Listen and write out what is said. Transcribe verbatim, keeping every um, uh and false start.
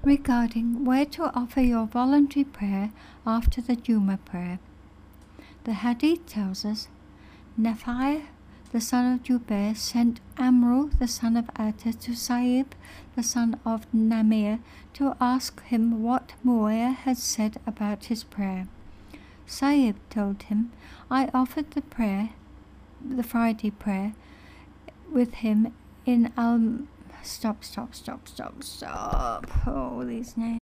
regarding where to offer your voluntary prayer after the Juma prayer. The Hadith tells us, Nafi, the son of Jubair, sent Amru, the son of Atta, to Saib, the son of Namir, to ask him what Muawiyah had said about his prayer. Saib told him, I offered the prayer, the Friday prayer, with him in Al... Stop, stop, stop, stop, stop. Oh, these names.